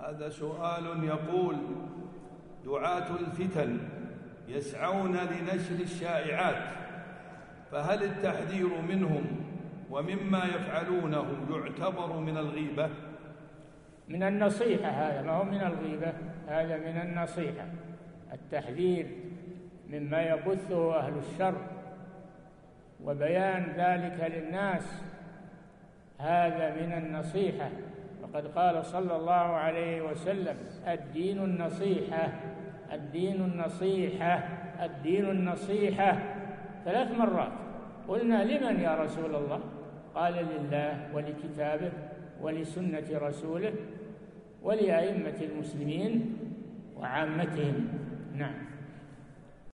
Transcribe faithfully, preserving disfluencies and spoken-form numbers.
هذا سؤال يقول: دعاة الفتن يسعون لنشر الشائعات، فهل التحذير منهم ومما يفعلونه يعتبر من الغيبة؟ من النصيحة، هذا ما هو من الغيبة، هذا من النصيحة. التحذير مما يبثه أهل الشر وبيان ذلك للناس هذا من النصيحة. وقد قال صلى الله عليه وسلم: الدين النصيحة، الدين النصيحة، الدين النصيحة، ثلاث مرات. قلنا: لمن يا رسول الله؟ قال: لله ولكتابه ولسنة رسوله ولأئمة المسلمين وعامتهم. نعم.